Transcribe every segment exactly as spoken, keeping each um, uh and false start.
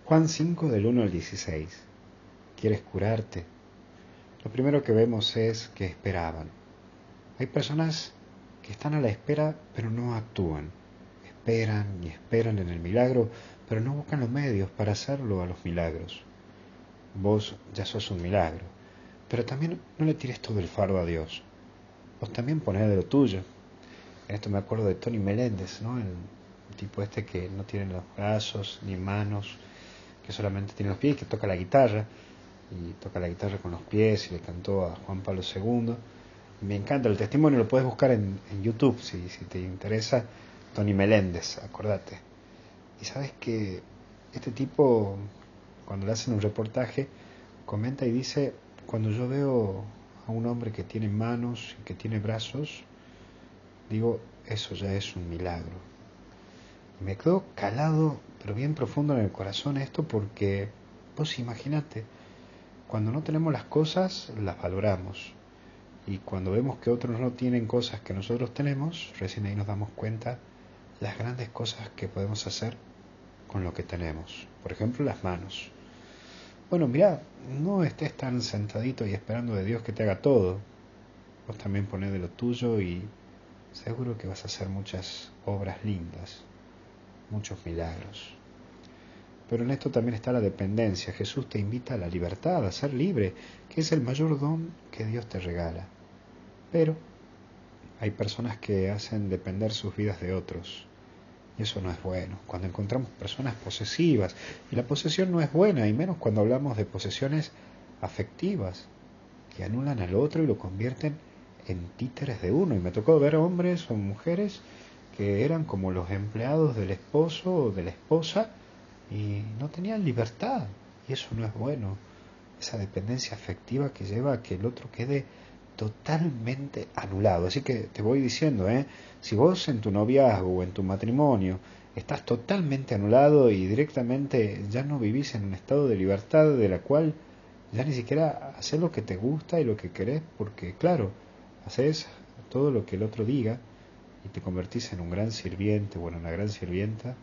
Juan cinco del uno al dieciséis. ¿Quieres curarte? Lo primero que vemos es que esperaban. Hay personas que están a la espera pero no actúan. Esperan y esperan en el milagro, pero no buscan los medios para hacerlo a los milagros. Vos ya sos un milagro, pero también no le tires todo el fardo a Dios. Vos también ponés de lo tuyo. En esto me acuerdo de Tony Meléndez, ¿no? El tipo este que no tiene los brazos ni manos, que solamente tiene los pies y que toca la guitarra, y toca la guitarra con los pies y le cantó a Juan Pablo segundo. Me encanta el testimonio, lo puedes buscar en, en YouTube si, si te interesa. Tony Meléndez, acordate. Y sabes que este tipo, cuando le hacen un reportaje, comenta y dice: cuando yo veo a un hombre que tiene manos y que tiene brazos, digo, eso ya es un milagro. Y me quedó calado, pero bien profundo en el corazón esto, porque vos imagínate, cuando no tenemos las cosas, las valoramos. Y cuando vemos que otros no tienen cosas que nosotros tenemos, recién ahí nos damos cuenta las grandes cosas que podemos hacer con lo que tenemos. Por ejemplo, las manos. Bueno, mira, no estés tan sentadito y esperando de Dios que te haga todo. Vos también ponés de lo tuyo y seguro que vas a hacer muchas obras lindas, muchos milagros. Pero en esto también está la dependencia. Jesús te invita a la libertad, a ser libre, que es el mayor don que Dios te regala. Pero hay personas que hacen depender sus vidas de otros. Y eso no es bueno. Cuando encontramos personas posesivas, y la posesión no es buena, y menos cuando hablamos de posesiones afectivas, que anulan al otro y lo convierten en títeres de uno. Y me tocó ver hombres o mujeres que eran como los empleados del esposo o de la esposa y no tenían libertad. Y eso no es bueno. Esa dependencia afectiva que lleva a que el otro quede totalmente anulado. Así que te voy diciendo, ¿eh? Si vos en tu noviazgo o en tu matrimonio estás totalmente anulado y directamente ya no vivís en un estado de libertad de la cual ya ni siquiera haces lo que te gusta y lo que querés, porque claro, haces todo lo que el otro diga y te convertís en un gran sirviente o en una gran sirvienta,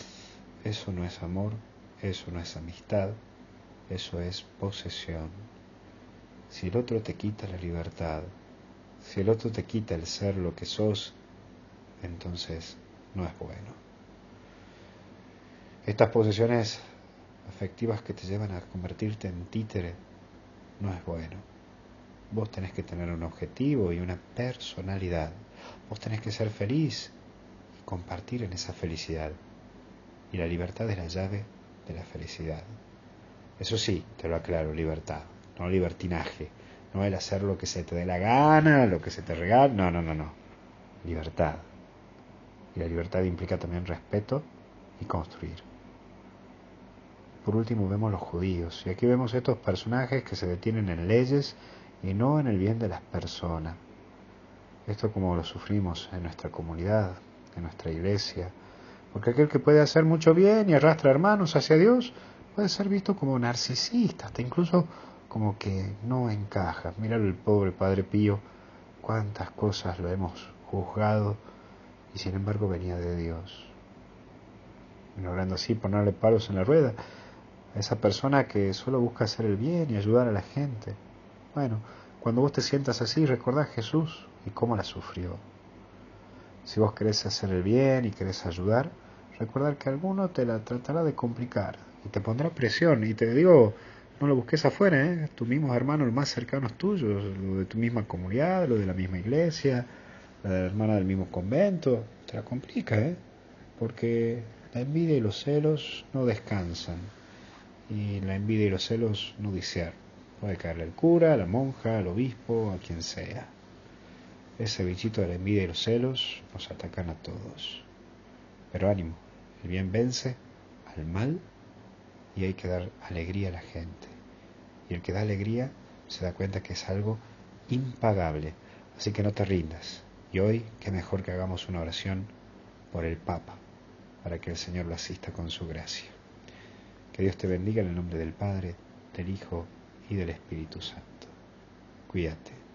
eso no es amor, eso no es amistad, eso es posesión. Si el otro te quita la libertad, si el otro te quita el ser lo que sos, entonces no es bueno. Estas posesiones afectivas que te llevan a convertirte en títere, no es bueno. Vos tenés que tener un objetivo y una personalidad. Vos tenés que ser feliz y compartir en esa felicidad. Y la libertad es la llave de la felicidad. Eso sí, te lo aclaro, libertad, no libertinaje. No el hacer lo que se te dé la gana, lo que se te regala. No, no, no, no. Libertad. Y la libertad implica también respeto y construir. Por último vemos los judíos. Y aquí vemos estos personajes que se detienen en leyes y no en el bien de las personas. Esto como lo sufrimos en nuestra comunidad, en nuestra iglesia. Porque aquel que puede hacer mucho bien y arrastra hermanos hacia Dios puede ser visto como narcisista, hasta incluso como que no encaja. Mira el pobre Padre Pío, cuántas cosas lo hemos juzgado y sin embargo venía de Dios. Y logrando así ponerle palos en la rueda a esa persona que solo busca hacer el bien y ayudar a la gente. Bueno, cuando vos te sientas así, recordá a Jesús y cómo la sufrió. Si vos querés hacer el bien y querés ayudar, recordar que alguno te la tratará de complicar y te pondrá presión. Y te digo, no lo busques afuera, ¿eh? Tus mismos hermanos más cercanos tuyos, lo de tu misma comunidad, lo de la misma iglesia, la de la hermana del mismo convento, te la complica, ¿eh? Porque la envidia y los celos no descansan. Y la envidia y los celos no disciernen. Puede caerle al cura, a la monja, al obispo, a quien sea. Ese bichito de la envidia y los celos nos atacan a todos. Pero ánimo, el bien vence al mal y hay que dar alegría a la gente. Y el que da alegría se da cuenta que es algo impagable. Así que no te rindas. Y hoy, qué mejor que hagamos una oración por el Papa, para que el Señor lo asista con su gracia. Que Dios te bendiga en el nombre del Padre, del Hijo y del Espíritu Santo. Cuídate.